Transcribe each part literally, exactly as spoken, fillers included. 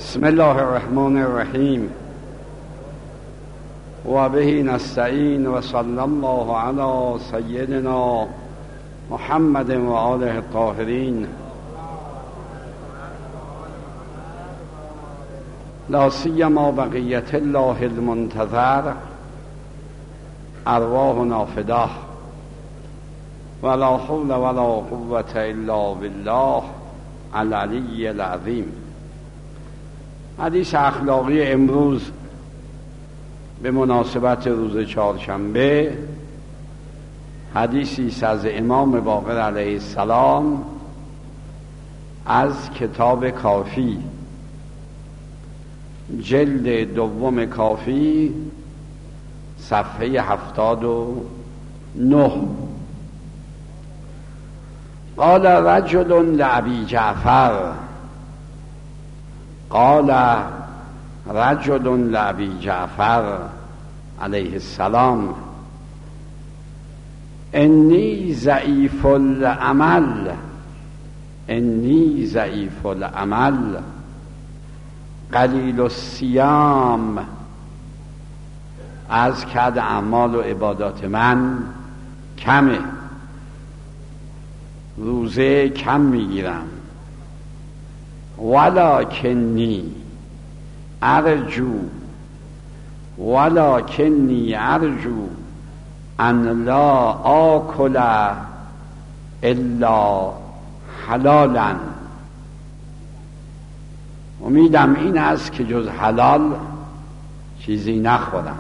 بسم الله الرحمن الرحیم و به نستعین و صلی الله علی سیدنا محمد و آله الطاهرین. لا سیما بقیت الله المنتظر ارواحنا فداه ولا حول ولا قوة الا بالله العلی العظیم. حدیث اخلاقی امروز به مناسبت روز چهارشنبه حدیثی است از امام باقر علیه السلام از کتاب کافی، جلد دوم کافی، صفحه هفتاد و نه. قال رجل لأبی جعفر قال رجل لأبی جعفر علیه السلام انی ضعیف العمل انی ضعیف العمل قلیل الصیام. از کد اعمال و عبادات من کمه، روزه کم میگیرم. ولکنی ارجو ولکنی ارجو ان لا آکل الا حلالا. امیدم این است که جز حلال چیزی نخورم.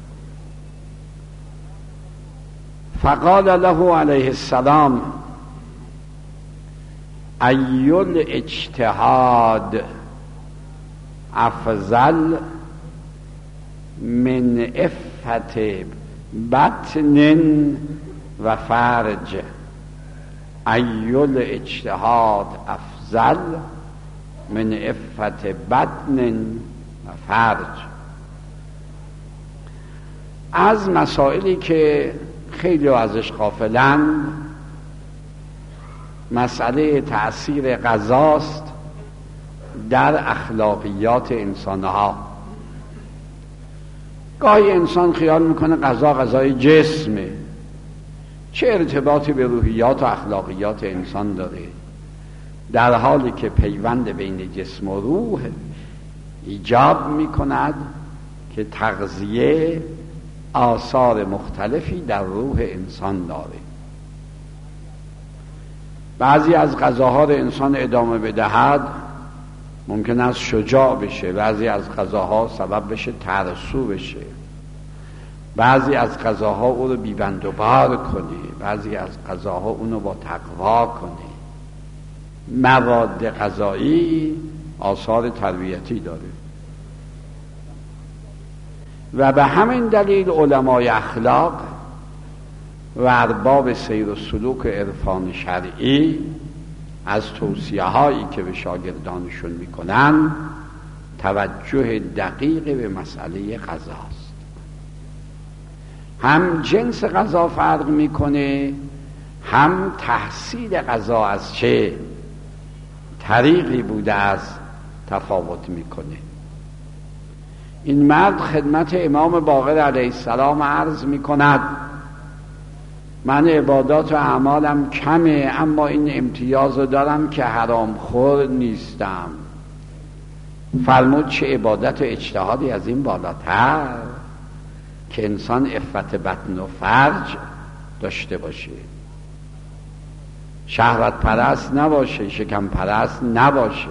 فقال له علیه السلام ای الاجتهاد افضل من عفت بطن و فرج. ای الاجتهاد افضل من عفت بطن و فرج. از مسائلی که خیلی ازش غافلن مسئله تأثیر غذاست در اخلاقیات انسانها. گاهی انسان خیال میکنه غذا غذای جسمه، چه ارتباطی به روحیات و اخلاقیات انسان داره، در حالی که پیوند بین جسم و روح ایجاب میکند که تغذیه آثار مختلفی در روح انسان داره. بعضی از غذاها رو انسان ادامه بدهد ممکن است شجاع بشه، بعضی از غذاها سبب بشه ترسو بشه، بعضی از غذاها او رو بیبند و بار کنه، بعضی از غذاها اونو با تقوا کنه. مواد غذایی آثار تربیتی داره و به همین دلیل علمای اخلاق و ارباب سیر و سلوک عرفان شرعی از توصیه هایی که به شاگردانشون میکنن توجه دقیق به مسئله غذاست. هم جنس غذا فرق میکنه، هم تحصیل غذا از چه طریقی بوده است تفاوت میکنه. این مرد خدمت امام باقر علیه السلام عرض میکند من عبادات و اعمالم کمه، اما این امتیاز رو دارم که حرام خور نیستم. فرمود چه عبادت و اجتهادی از این بالاتر که انسان عفت بطن و فرج داشته باشه، شهوت پرست نباشه، شکم پرست نباشه.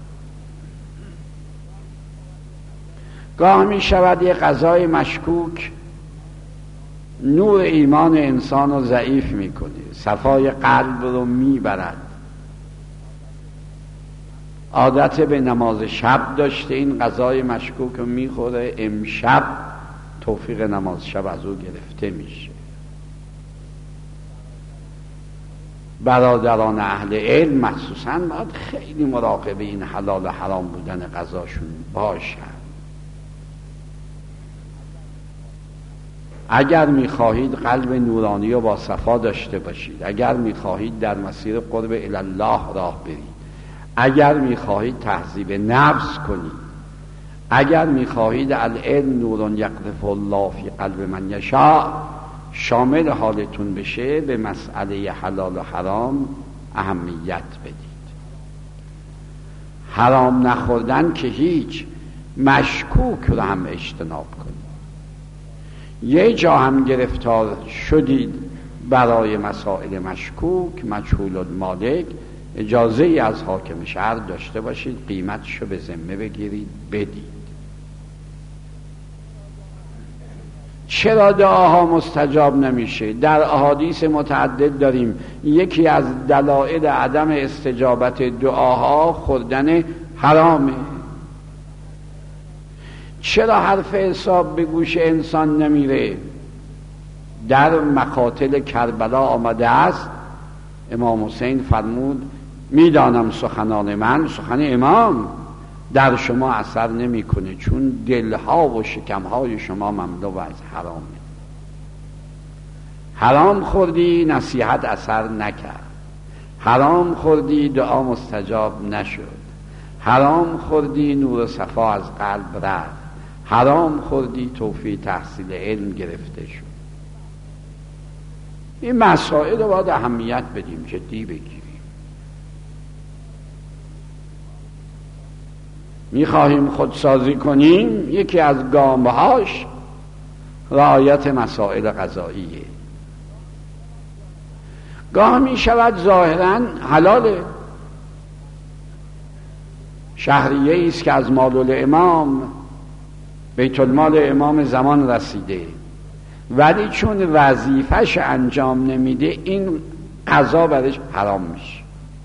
گاه می شود یه غذای مشکوک نور ایمان انسان رو ضعیف میکنه، صفای قلب رو میبرد. عادت به نماز شب داشته، این غذای مشکوک رو میخوره، امشب توفیق نماز شب از او گرفته میشه. برادران اهل علم مخصوصاً باید خیلی مراقب این حلال و حرام بودن غذاشون باشن. اگر میخواهید قلب نورانی و با صفا داشته باشید، اگر میخواهید در مسیر قرب الی الله راه برید، اگر میخواهید تهذیب نفس کنید، اگر میخواهید العلم نور یقذف الله فی قلب من یشاء شامل حالتون بشه، به مسئله حلال و حرام اهمیت بدید. حرام نخوردن که هیچ، مشکوک رو هم اجتناب کنید. یه جا هم گرفتار شدید برای مسائل مشکوک، مجهول المالک، اجازه ای از حاکم شهر داشته باشید، قیمتشو به ذمه بگیرید بدید. چرا دعاها مستجاب نمیشه؟ در احادیث متعدد داریم یکی از دلایل عدم استجابت دعاها خوردن حرامه. چرا حرف حساب به گوش انسان نمیره؟ در مقاتل کربلا آمده است، امام حسین فرمود میدانم سخنان من، سخن امام، در شما اثر نمیکنه، چون دلها و شکمهای شما مملو از حرامه. حرام خوردی نصیحت اثر نکرد، حرام خوردی دعا مستجاب نشد، حرام خوردی نور و صفا از قلب رفت، حرام خوردی توفیق تحصیل علم گرفته شد. این مسائل رو باید اهمیت بدیم، جدی بگیریم. میخواهیم خودسازی کنیم، یکی از گامهاش رعایت مسائل قضاییه. گاه می شود ظاهراً حلاله، شهریه است که از مال الامام، بیت المال امام زمان رسیده، ولی چون وظیفش انجام نمیده این قضا برش حرام میشه.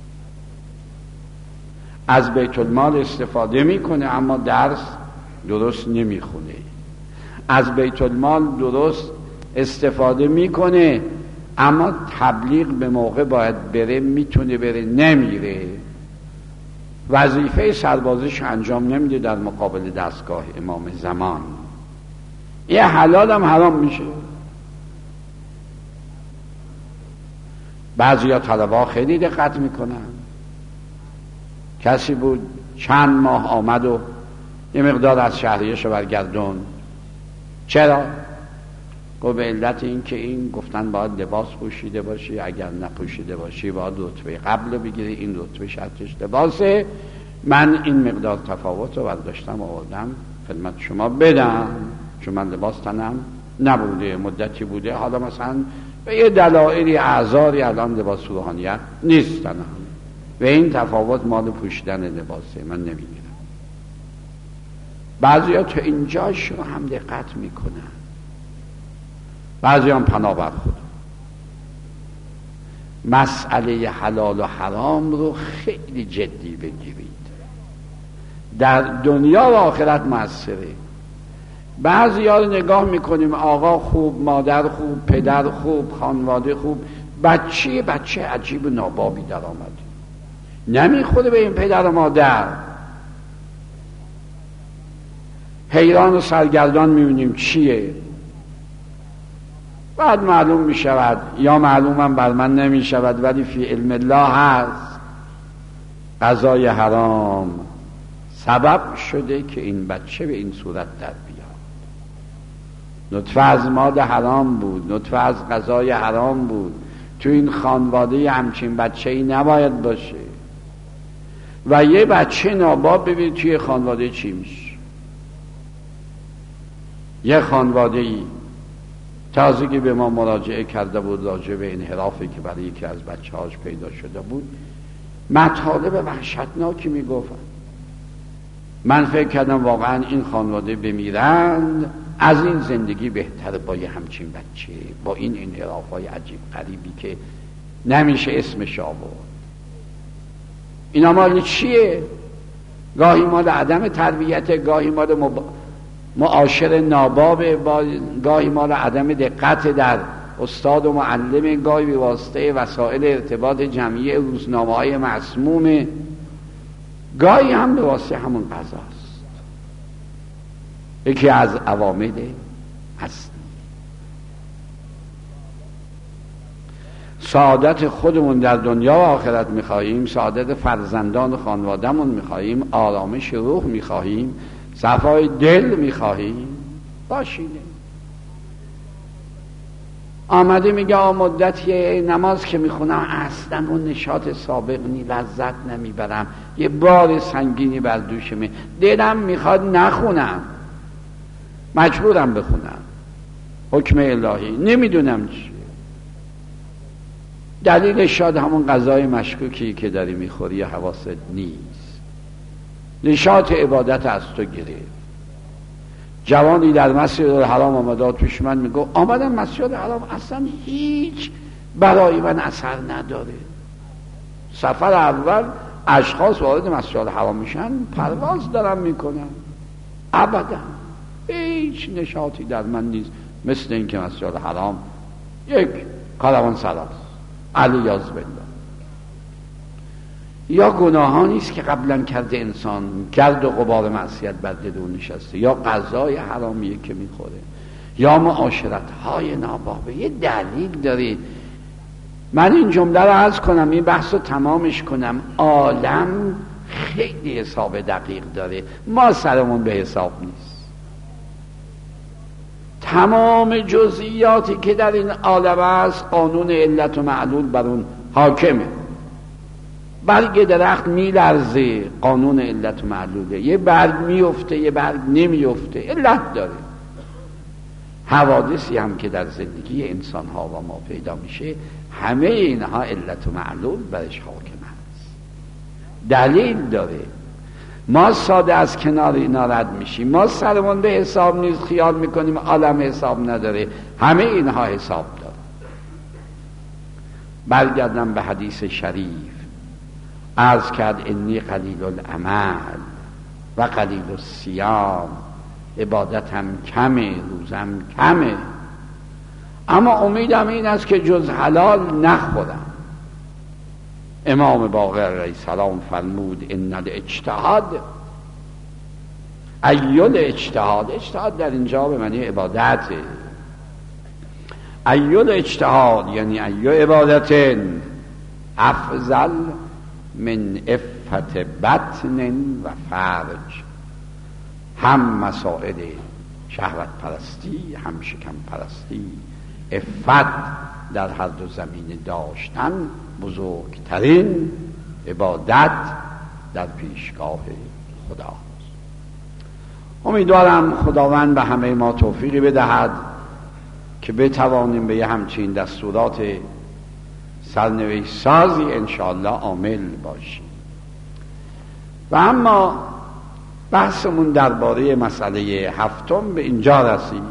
از بیت المال استفاده میکنه اما درس درست نمیخونه، از بیت المال درست استفاده میکنه اما تبلیغ به موقع باید بره، میتونه بره نمیره، وظیفه سربازش انجام نمیده در مقابل دستگاه امام زمان. یه حلال هم حرام میشه. بعضی ها طلبا خیلی دقت میکنن. کسی بود چند ماه آمد و یه مقدار از شهریه‌شو برگردون. چرا؟ گفت به علت این که این گفتن باید لباس پوشیده باشی، اگر نپوشیده باشی باید رتبه قبل بگیری، این رتبه شرطش لباسه. من این مقدار تفاوت رو برداشتم آوردم خدمت شما بدم، چون من لباس تنم نبوده، مدتی بوده، حالا مثلا به یه دلایلی اعذاری الان لباس روحانیت نیست تنم و این تفاوت مال پوشیدن لباسه، من نمیگیرم. بعضی ها تا اینجاش رو هم دقت میکنن، بعضی هم پناه بر خود. مسئله حلال و حرام رو خیلی جدی بگیرید، در دنیا و آخرت مؤثره. بعضی ها رو نگاه میکنیم آقا خوب، مادر خوب، پدر خوب، خانواده خوب، بچه بچه عجیب و نابابی در آمده، نمیخوره به این پدر و مادر. حیران و سرگردان میبینیم چیه، بعد معلوم میشود یا معلومم بر من نمیشود ولی فی علم الله هست قضای حرام سبب شده که این بچه به این صورت در بیاد. نطفه از ماده حرام بود، نطفه از قضای حرام بود، تو این خانواده همچین بچه ای نباید باشه. و یه بچه ناباب ببین توی خانواده چی میشه. یه خانواده ای تازه که به ما مراجعه کرده بود راجع به انحرافی که برای یکی از بچه هاش پیدا شده بود، مطالب وحشتناکی میگفتن. من فکر کردم واقعا این خانواده بمیرند از این زندگی بهتر با یه همچین بچه، با این انحرافای عجیب غریبی که نمیشه اسمش آورد. اینا مال چیه؟ گاهی مال عدم تربیت، گاهی مال مب... معاشر ناباب، با... گاهی مال عدم دقت در استاد و معلم، گاهی به واسطه وسایل ارتباط جمعی روزنامه های مسموم، گاهی هم به واسطه همون قضاست. یکی از عوامل هست. سعادت خودمون در دنیا و آخرت میخواهیم، سعادت فرزندان و خانوادهمون میخواهیم، آرامش روح میخواهیم، صفای دل میخواهیم، باشینه. آمده میگه آ مدتی نماز که میخونم اصلا اون نشاط سابق نی، لذت نمیبرم، یه بار سنگینی بر دوشمه، دلم میخواد نخونم، مجبورم بخونم، حکم الهی، نمیدونم چیه. دلیلش شاید همون غذای مشکوکی که داری میخوری حواست نیست، نشاط عبادت از تو گرفت. جوانی در مسجد الحرام آمده پیش من میگه آمدم مسجد الحرام اصلا هیچ برای من اثر نداره. سفر اول اشخاص وارد مسجد الحرام میشن پرواز دارم میکنن، ابدا هیچ نشاطی در من نیست، مثل این که مسجد الحرام یک کاروان سراست. علیاذ بالله. یا گناهانی است که قبلا کرده انسان، گرد و غبار معصیت بر دل او نشسته، یا غذای حرامیه که میخوره، یا معاشرت های نابابه. یه دلیل داره. من این جمله رو عرض کنم، این بحث رو تمامش کنم. عالم خیلی حساب دقیق داره، ما سرمون به حساب نیست. تمام جزئیاتی که در این عالم است قانون علت و معلول بر اون حاکمه. برگ درخت میلرزه، قانون علت و معلوله. یه برگ میفته، یه برگ نمیفته، علت داره. حوادثی هم که در زندگی انسان ها و ما پیدا میشه، همه اینها علت و معلول برش حاکم هست، دلیل داره. ما ساده از کنار اینا رد میشیم، ما سرمون به حساب نیست، خیال میکنیم عالم حساب نداره، همه اینها حساب داره. برگردم به حدیث شریف. عرض کرد انی قلیل العمل و قلیل الصیام، عبادتم کمه، روزم کمه، اما امیدم این است که جز حلال نخورم. امام باقر علیه السلام فرمود ان الاجتهاد ایل اجتهاد، اجتهاد در اینجا به معنی عبادته. ایل اجتهاد یعنی ای عبادت افضل من عفت بطن و فرج. هم مسائل شهوت پرستی، هم شکم پرستی، عفت در هر دو زمینه داشتن بزرگترین عبادت در پیشگاه خداست. امیدوارم خداوند به همه ما توفیقی بدهد که بتوانیم به یه همچین دستورات سرنوشت سازی انشاءالله عامل باشیم. و اما بحثمون درباره مسئله هفتم به اینجا رسید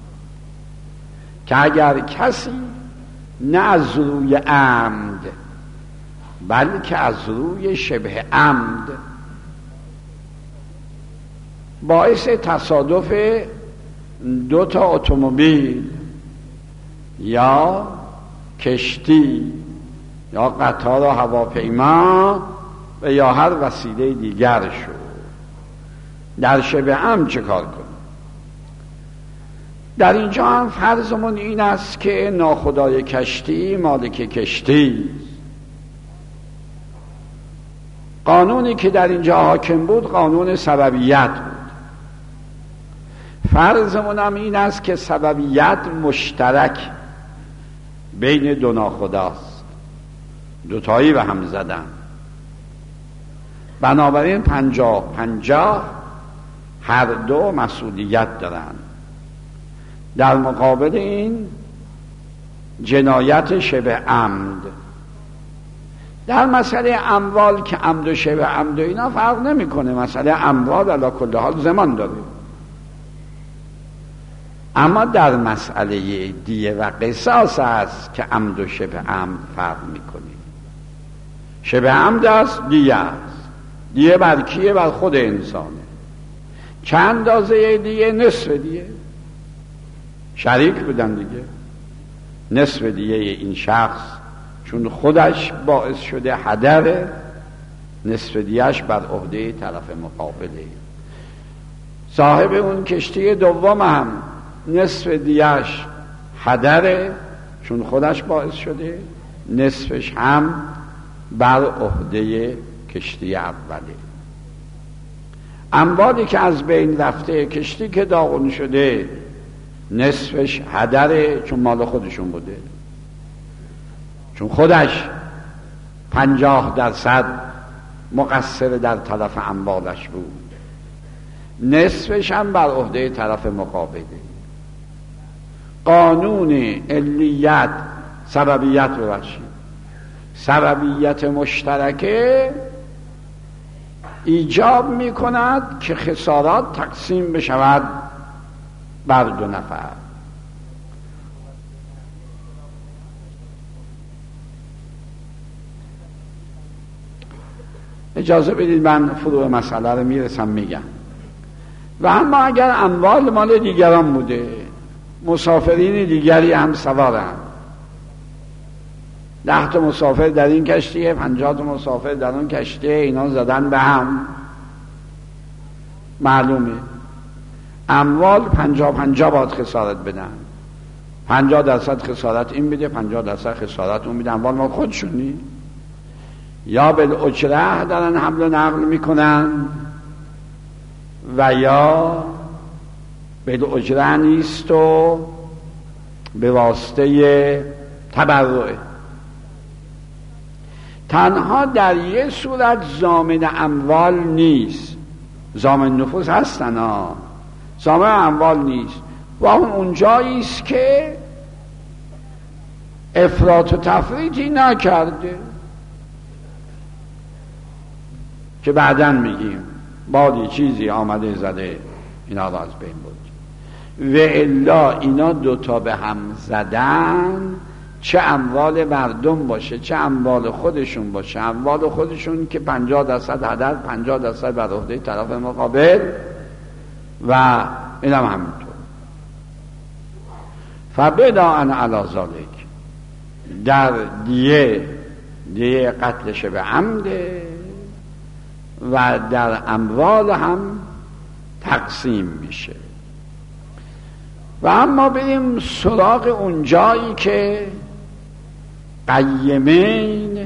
که اگر کسی نه از روی عمد بلکه از روی شبه عمد باعث تصادف دو تا اتومبیل یا کشتی یا قطار و هواپیما و یا هر وسیله دیگر شد، در شبه عمد چه کار کنیم؟ در اینجا هم فرضمون این است که ناخدای کشتی مالک کشتی. قانونی که در اینجا حاکم بود قانون سببیت بود. فرضمون هم این است که سببیت مشترک بین دو ناخداست، دوتایی به هم زدن، بنابراین پنجاه پنجاه هر دو مسئولیت دارن. در مقابل این جنایت شبه عمد. در مسئله اموال که عمد و شبه عمد و اینا فرق نمیکنه، مسئله اموال علی کل حال زمان داره، اما در مسئله دیه و قصاص است که عمد و شبه عمد فرق میکنه. شبه عمد است، دیه است. دیه بر کیه؟ بر خود انسانه. چند اندازه دیه؟ نصف دیه. شریک بودن دیگه. نصف دیه این شخص چون خودش باعث شده هدر، نصف دیهش بر عهده طرف مقابله. صاحب اون کشتی دوم هم نصف دیهش هدره چون خودش باعث شده، نصفش هم بر عهده کشتی اوله. اموالی که از بین رفته، کشتی که داغون شده، نصفش هدره، چون مال خودشون بوده، چون خودش پنجاه درصد مقصر در طرف اموالش بود. نصفش هم بر عهده طرف مقابله. قانون علیت، سببیت ببخشید، سببیت مشترکه ایجاب می کند که خسارات تقسیم بشود بر دو نفر. اجازه بدید من فروع مسئله رو میرسم میگم. و اما اگر اموال مال دیگران بوده، مسافرین دیگری هم سوارن، ده تا مسافر در این کشتیه، پنجاه تا مسافر در اون کشتیه، اینا زدن به هم، معلومه اموال پنجاه پنجاه باید خسارت بدن. پنجاه درصد خسارت این بده، پنجاه درصد خسارت اون بده. اموال مال خودشونی، یا بالاجره دارن حمل و نقل میکنن و یا بالاجره نیست و به واسطه تبرعه. تنها در یه صورت ضامن اموال نیست، ضامن نفوس هستن ها، ضامن اموال نیست، و اون اونجایی است که افراط و تفریطی نکرده، که بعداً میگیم بادی چیزی آمده زده اینا را از بین بود. و الا اینا دوتا به هم زدن، چه اموال مردم باشه چه اموال خودشون باشه، اموال خودشون که پنجاه درصد هدر، پنجاه درصد بر عهده طرف مقابل، و اینم همینطور. فبناء علی ذلک، در دیه دیه قتلش به عمده و در اموال هم تقسیم میشه. و اما بریم سراغ اون جایی که قیمین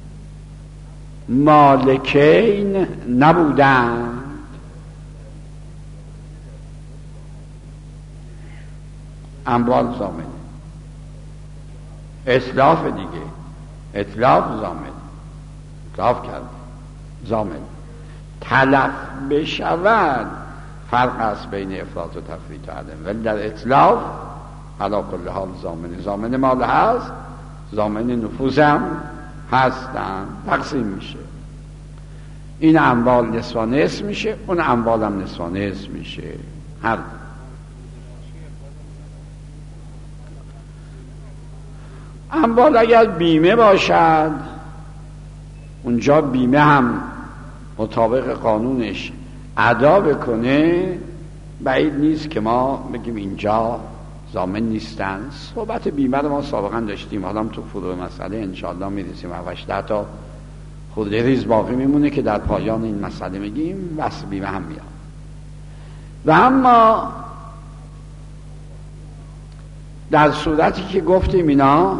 مالکین نبودند. اموال ضامنه، اتلاف دیگه، اتلاف ضامن، اتلاف کرد ضامن، تلف بشود فرق است بین افراط و تفریط و عدم، ولی در اتلاف علا کل حال ضامنه. ضامن مال هست، ضامن نفوس هم هستن، تقسیم میشه. این اموال نصف و نصف میشه، اون اموال هم نصف و نصف میشه. هر اموال اگر بیمه باشد، اونجا بیمه هم مطابق قانونش ادا بکنه، بعید نیست که ما بگیم اینجا ضامن نیستن. صحبت بیمه رو ما سابقا داشتیم، حالا تو فروع مسئله انشاءالله میرسیم، هفتش ده تا خورده ریز باقی میمونه که در پایان این مسئله میگیم وصف بیمه هم میاد. و اما در صورتی که گفتیم اینا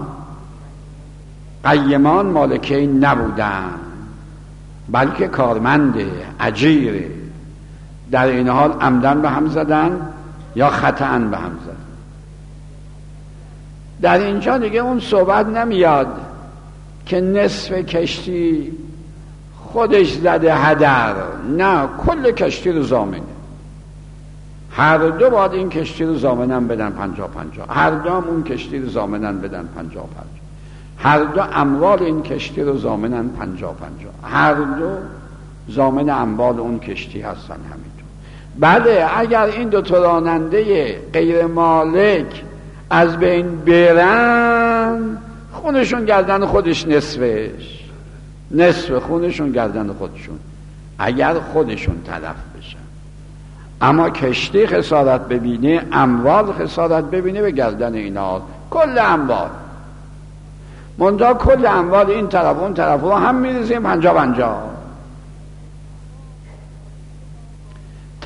قیمان مالکین نبودن، بلکه کارمنده، اجیره، در این حال عمدن به هم زدن یا خطأ به هم زدن. در اینجا دیگه اون صحبت نمیاد که نصف کشتی خودش زده هدر، نه، کل کشتی رو ضامنه. هر دو باید این کشتی رو ضامنن بدن پنجاه پنجاه، هر دو هم اون کشتی رو ضامنن بدن پنجاه پنجاه، هر دو اموال این کشتی رو ضامنن پنجاه پنجاه، هر دو ضامن اموال اون کشتی هستن همینطور. بله، اگر این دو تا راننده غیر مالک از بین برن، خونشون گردن خودش، نصفش نصف خونشون گردن خودشون، اگر خودشون تلف بشن. اما کشتی خسارت ببینه، اموال خسارت ببینه، به گردن اینا کل اموال. منتها کل اموال این طرف اون طرف رو هم میرسیم پنجا پنجا.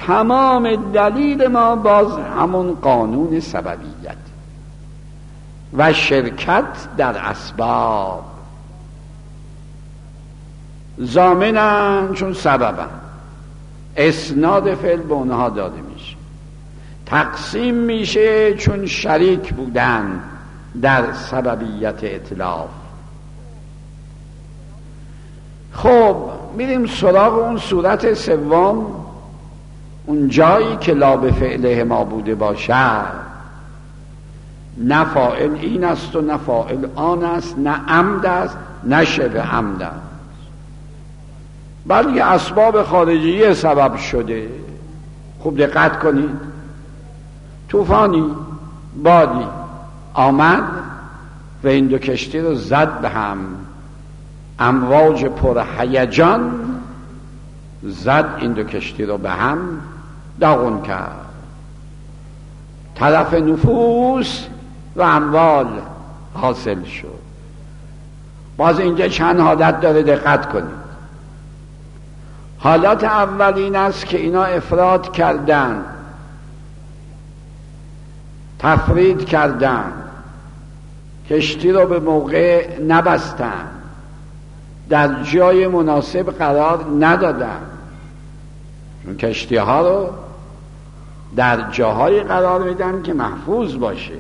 تمام دلیل ما باز همون قانون سببیت. و شرکت در اسباب. ضامنن چون سببن، اسناد فعل به اونها داده میشه. تقسیم میشه چون شریک بودن در سببیت اتلاف. خب میریم سراغ اون صورت سوم، اون جایی که لا به فعله ما بوده باشد. نه فاعل این است و نه فاعل آن است، نه عمد است نه شبه عمد است، بلکه اسباب خارجی سبب شده. خوب دقت کنید، طوفانی بادی آمد و این دو کشتی رو زد به هم، امواج پر هیجان زد این دو کشتی رو به هم داغون کرد. طرف نفوس و اموال حاصل شد. باز اینجا چند حالت داره، دقت کنید. حالت اول این است که اینا افراط کردن، تفرید کردن، کشتی رو به موقع نبستن، در جای مناسب قرار ندادن. چون کشتی ها رو در جاهای قرار میدن که محفوظ باشه.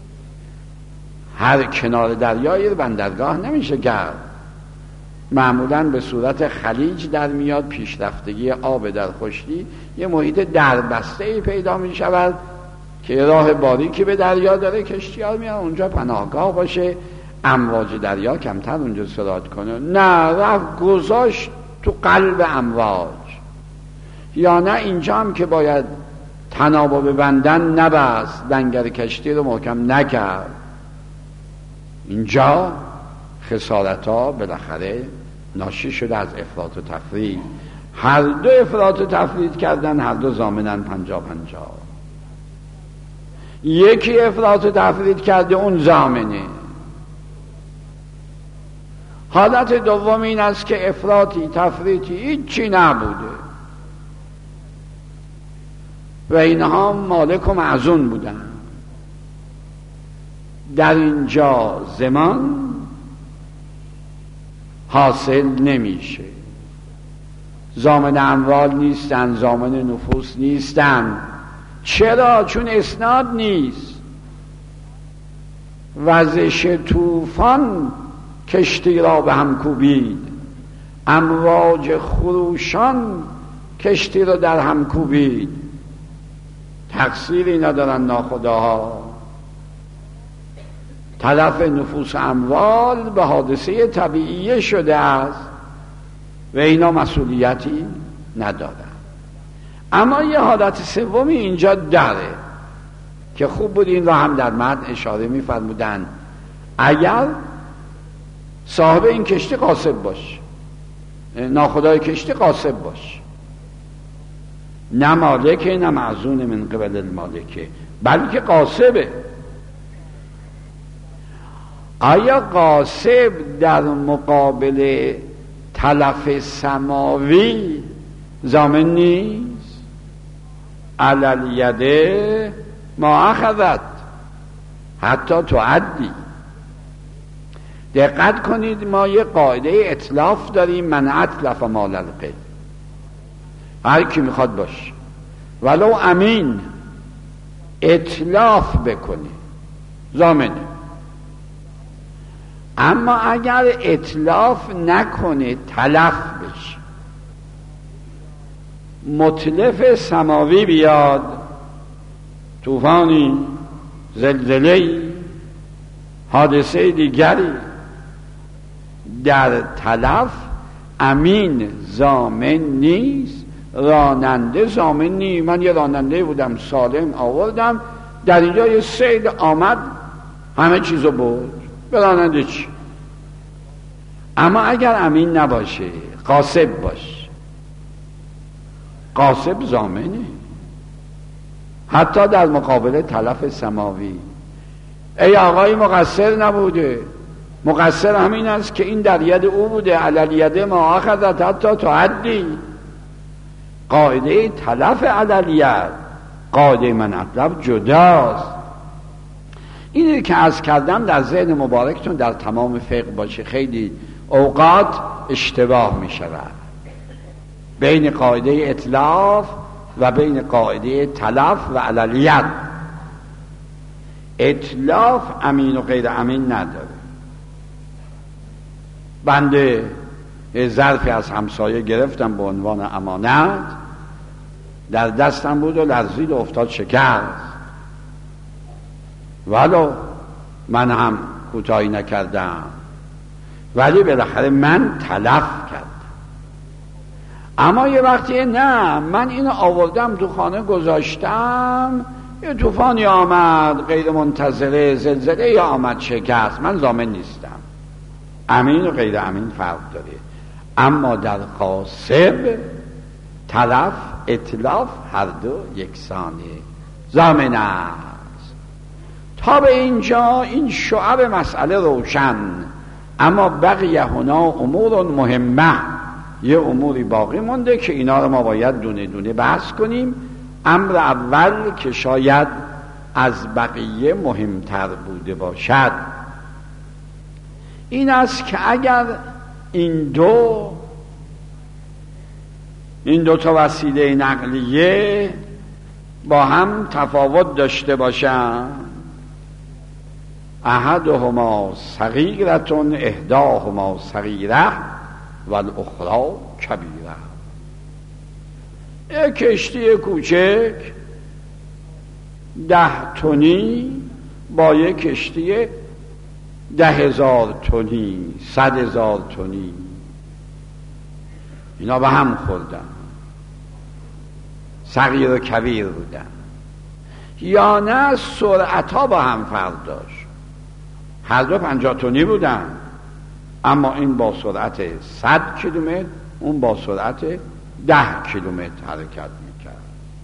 هر کنار دریایی رو بندرگاه نمیشه کرد، معمولاً به صورت خلیج در میاد. پیشرفتگی آب در خشکی یه محیط دربسته‌ای پیدا می شود که راه باریکی به دریا داره، کشتی ها میان اونجا پناهگاه باشه، امواج دریا کمتر اونجا سرعت کنه. نه، رفت گذاشت تو قلب امواج. یا نه اینجا هم که باید تنابو ببندن نبست، لنگر کشتی رو محکم نکرد. اینجا خسارت ها بالاخره ناشی شده از افراط و تفرید. هر دو افراط و تفرید کردن، هر دو ضامنن پنجا پنجا. یکی افراط و تفرید کرده، اون ضامنه. حالت دوم این است که افراطی تفریطی هیچی نبوده و اینها مالک و معزون بودن. در اینجا زمان حاصل نمیشه. ضامن اموال نیستن، ضامن نفوس نیستن. چرا؟ چون اسناد نیست. وزش طوفان کشتی را به هم کوبید، امواج خروشان کشتی را در هم کوبید. تقصیری ندارن ناخداها. تلف نفوس اموال به حادثه طبیعیه شده است و اینا مسئولیتی ندارن. اما یه حالت سومی اینجا داره که خوب بود این را هم در متن اشاره می‌فرمودن. اگر صاحب این کشتی قاصب باشه، ناخدای کشتی قاصب باشه، نه مالکه نه معزون من قبل المالکه، بلکه قاصبه. آیا قاصب در مقابل تلف سماوی ضامن نیست؟ علل یده ما اخذت حتی تعدی. دقت کنید، ما یه قاعده اتلاف داریم، من اتلف مال الغیر، هر کی میخواد باشه ولو امین اتلاف بکنه ضامنه. اما اگر اتلاف نکنه تلف بشه، متلف سماوی بیاد، طوفانی، زلزله‌ای، حادثه دیگری، در تلف امین ضامن نیست، راننده ضامن نیست. من یه راننده بودم سالم آوردم، در اینجا یه سیل آمد همه چیزو برد، به راننده چی؟ اما اگر امین نباشه، قاصب باشه، قاصب ضامنه حتی در مقابل تلف سماوی. ای آقای مقصر نبوده، مقصر همین است که این در ید او بوده، علل یده ما اخذت حتی تعدی. قاعده تلف علل ید، قاعده من اطلب جداست. اینی که عرض کردم در ذهن مبارکتون در تمام فقه باشه، خیلی اوقات اشتباه می شود بین قاعده اتلاف و بین قاعده تلف و عللیت. اتلاف امین و غیر امین نداره. بنده ظرفی از همسایه گرفتم به عنوان امانت، در دستم بود و لرزید و افتاد شکست، ولو من هم کوتاهی نکردم، ولی بالاخره من تلف کردم. اما یه وقتی نه، من اینو آوردم تو خانه گذاشتم، یه طوفانی آمد غیر منتظره، زلزله یا آمد شکست، من ضامن نیستم. امین و غیر امین فرق داره. اما در قاسب تلف اتلاف هر دو یکسانه، ضامن است. تا به اینجا این شعب مسئله روشن. اما بقیه هنا امور مهمه، یه اموری باقی مونده که اینا رو ما باید دونه دونه بحث کنیم. امر اول که شاید از بقیه مهمتر بوده باشد این است که اگر این دو این دو تا وسیله نقلیه با هم تفاوت داشته باشند، احدهما صغیرتون احداهما صغیره و الاخری کبیره. یک کشتی کوچک ده تونی با یک کشتی ده هزار تونی، صد هزار تونی، اینا به هم خوردن، صغیر و کبیر بودن. یا نه سرعت ها با هم فرق داشت، هر دو پنجاه تونی بودن، اما این با سرعت صد کیلومتر، اون با سرعت ده کیلومتر حرکت میکرد.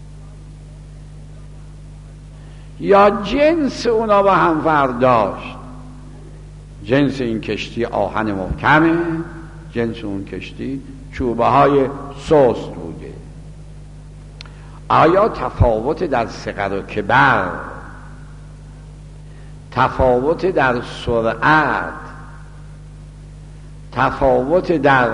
یا جنس اونا با هم فرق داشت، جنس این کشتی آهن محکمه، جنس اون کشتی چوبه های سست بوده. آیا تفاوت در صغر و کبر، تفاوت در سرعت، تفاوت در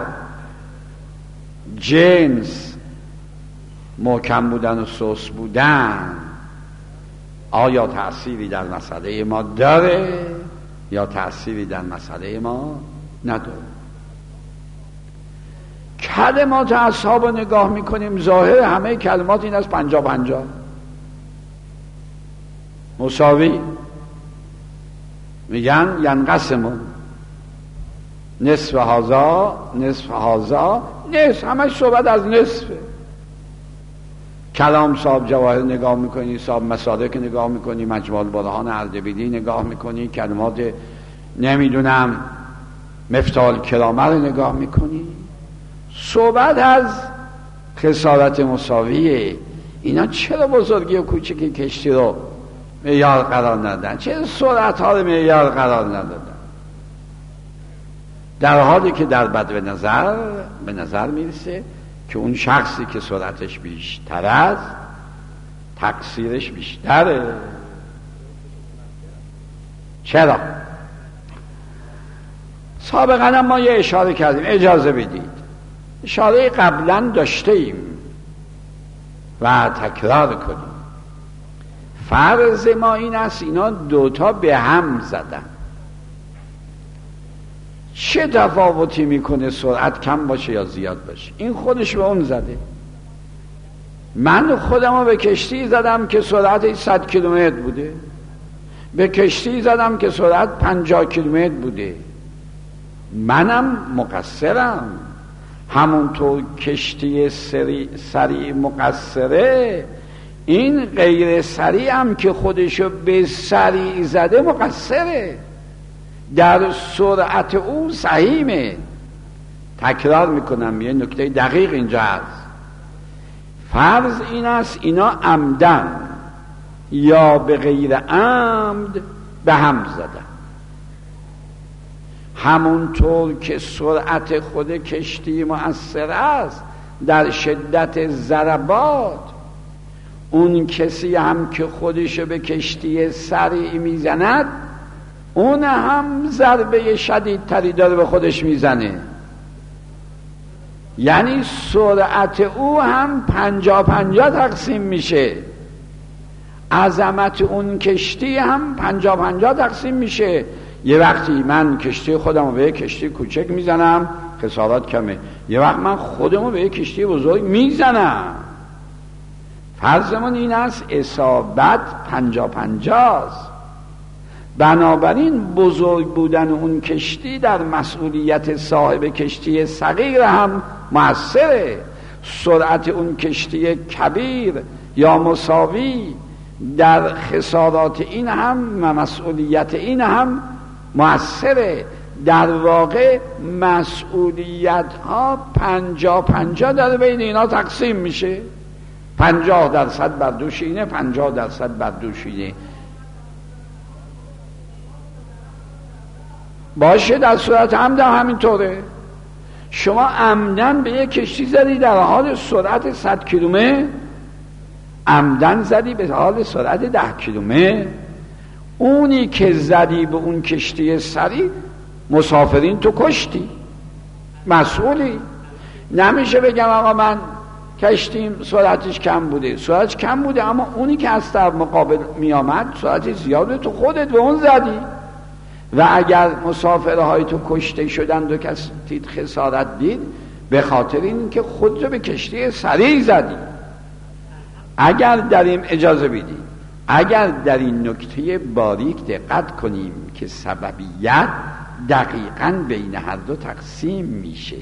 جنس، محکم بودن و سست بودن، آیا تأثیری در مسئله ما داره یا تأثیری در مسئله ما نداره؟ کلمات اصحاب نگاه میکنیم، ظاهر همه کلمات این از پنجا پنجا مساوی. میگن ینقسمون نصف هازا نصف هازا نصف، همش صحبت از نصفه. کلام صاحب جواهر نگاه میکنی، صاحب مسالک نگاه میکنی، مجموع البرهان اردبیلی نگاه میکنی، کلمات نمیدونم مفتاح الکرامه رو نگاه میکنی، صحبت از خسارت مساویه. اینا چرا بزرگی و کوچکی کشتی رو معیار قرار ندادن؟ چرا سرعت ها رو معیار قرار ندادن؟ در حالی که در بد به نظر به نظر میرسه که اون شخصی که سرعتش بیشتر است تقصیرش بیشتره. چرا؟ سابقا هم ما یه اشاره کردیم، اجازه بدید اشاره قبلا داشته ایم و تکرار کنیم. فرض ما این است اینا دوتا به هم زدن. چه تفاوتی میکنه سرعت کم باشه یا زیاد باشه؟ این خودش به اون زده. من خودم رو به کشتی زدم که سرعت صد کیلومتر بوده، به کشتی زدم که سرعت پنجاه کیلومتر بوده، منم مقصرم. همونطور کشتی سریع, سریع مقصره، این غیر سریع هم که خودشو به سریع زده مقصره، در سرعت او سهیمه. تکرار میکنم، یه نکته دقیق اینجا هست. فرض این است اینا عمدن یا به غیر عمد به هم زدن. همونطور که سرعت خود کشتی مؤثر است در شدت ضربات، اون کسی هم که خودشو به کشتی سریع میزند اون هم ضربه شدیدتری داره به خودش میزنه، یعنی سرعت او هم پنجا پنجا تقسیم میشه، عظمت اون کشتی هم پنجا پنجا تقسیم میشه. یه وقتی من کشتی خودم رو به یک کشتی کوچک میزنم خسارات کمه، یه وقت من خودم رو به یک کشتی بزرگ میزنم. فرضمون این است اصابت پنجا پنجاست. بنابراین بزرگ بودن اون کشتی در مسئولیت صاحب کشتی صغیر هم مؤثره. سرعت اون کشتی کبیر یا مساوی در خسارات این هم و مسئولیت این هم مؤثره. در واقع مسئولیت ها پنجا پنجا در بین اینا تقسیم میشه، پنجاه درصد بر دوش اینه، پنجاه درصد بر دوش اینه. باشه در صورت عمد هم همینطوره. شما عمدن به یک کشتی زدی در حال سرعت صد کیلومتر، عمدن زدی به حال سرعت ده کیلومتر، اونی که زدی به اون کشتی سریع مسافرین تو کشتی، مسئولی. نمیشه بگم آقا من کشتیم سرعتش کم بوده، سرعتش کم بوده اما اونی که از طرف مقابل می آمد سرعتش زیاده، تو خودت به اون زدی و اگر مسافرهای تو کشته شدند و کسی خسارت دید به خاطر این که خود رو به کشتی سریع زدی. اگر در این اجازه بدی، اگر در این نکته باریک دقت کنیم که سببیت دقیقاً بین هر دو تقسیم میشه،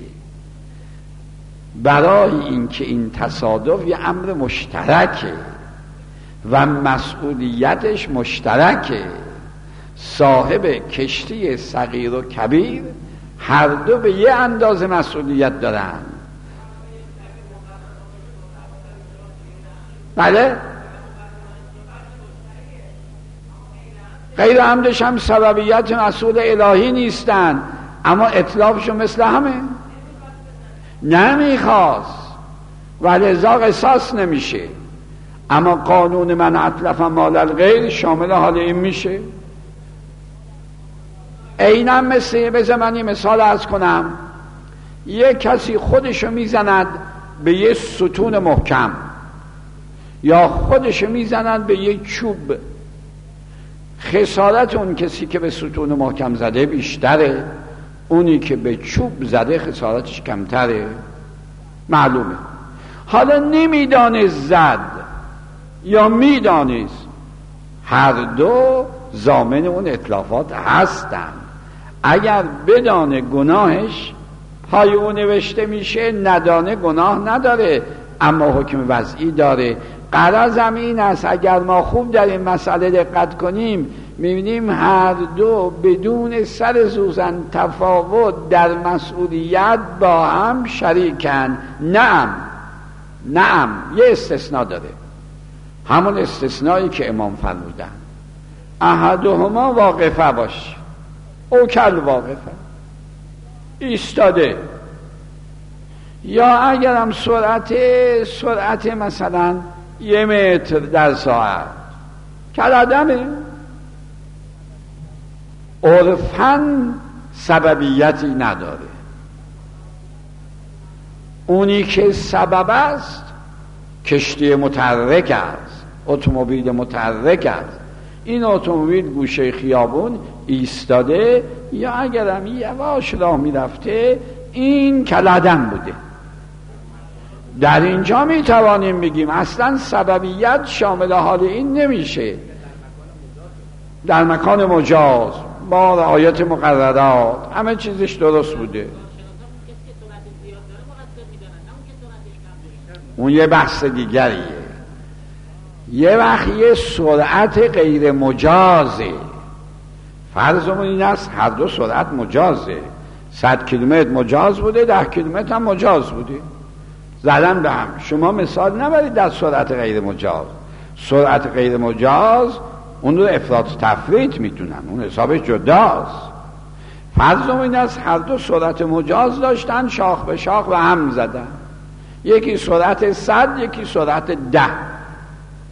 برای اینکه این تصادف یه امر مشترکه و مسئولیتش مشترکه، صاحب کشتی صغیر و کبیر هر دو به یه اندازه مسئولیت دارن. بله غیر عمدش هم سببیت مسئول الهی نیستن، اما اطلافشون مثل همه نمیخواست و لذا قصاص نمیشه. اما قانون من اتلف مال الغیر شامل حال این میشه. عیناً مثل بذار من یه مثال عرض کنم، یک کسی خودشو میزند به یه ستون محکم یا خودشو میزند به یه چوب، خسارت اون کسی که به ستون محکم زده بیشتره، اونی که به چوب زده خسارتش کمتره، معلومه. حالا نمیدانست زد یا میدانست، هر دو ضامن اون اتلافات هستن. اگر بدانه گناهش پای اون نوشته میشه، ندانه گناه نداره اما حکم وضعی داره. غرض این است اگر ما خوب در این مسئله دقت کنیم میبینیم هر دو بدون سر سوزن تفاوت در مسئولیت با هم شریکن. نعم نعم یه استثناء داره، همون استثنایی که امام فرمودن احدهما واقفه باش او کل واقفه، ایستاده، یا اگرم سرعت سرعت مثلا یه متر در ساعت کل آدمه، عرفاً سببیتی نداره. اونی که سبب است کشتی متحرک است، اتومبیل متحرک است. این اتومبیل گوشه خیابون ایستاده یا اگرم یواش راه میرفته، این کلادم بوده. در اینجا میتوانیم بگیم اصلا سببیت شامل حال این نمیشه. در مکان مجاز با رعایت مقررات همه چیزش درست بوده. اون یه بحث دیگریه. یه وقت یه سرعت غیر مجازه، فرضمون این است هر دو سرعت مجازه، صد کیلومتر مجاز بوده، ده کیلومتر هم مجاز بوده، زدن به هم. شما مثال نبرید در سرعت غیر مجاز. سرعت غیر مجاز اون رو افراط تفریط میتونن، اون حسابش جداست. فرضمون این است هر دو سرعت مجاز داشتن، شاخ به شاخ و هم زدن، یکی سرعت صد یکی سرعت ده.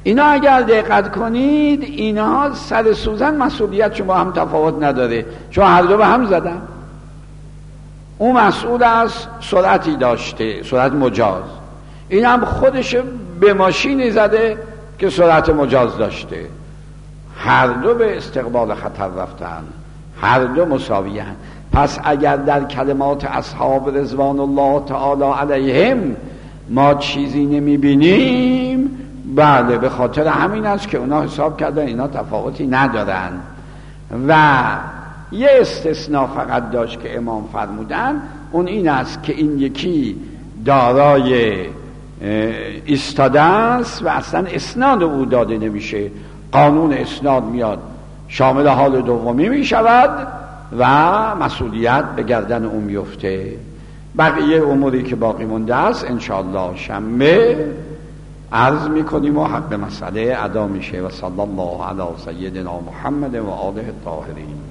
اینا اگر دقت کنید اینا سر سوزن مسئولیت با هم تفاوت نداره، چون هر دو به هم زدن. اون مسئول از سرعتی داشته، سرعت مجاز، این هم خودش به ماشینی زده که سرعت مجاز داشته، هر دو به استقبال خطر رفتن، هر دو مساویان. پس اگر در کلمات اصحاب رضوان الله تعالی علیهم ما چیزی نمیبینیم، بله به خاطر همین است که اونا حساب کردن اینا تفاوتی ندارن. و یه استثناء فقط داشت که امام فرمودن، اون این است که این یکی دارای ایستاده است و اصلا اسناد او داده نمیشه، قانون اسناد میاد شامل حال دومی میشود و مسئولیت به گردن اون میفته. بقیه اموری که باقی مونده است انشاءالله شنبه عرض میکنیم و حق مسئله ادا میشه. و صلی الله علی سیدنا محمد و آله الطاهرین.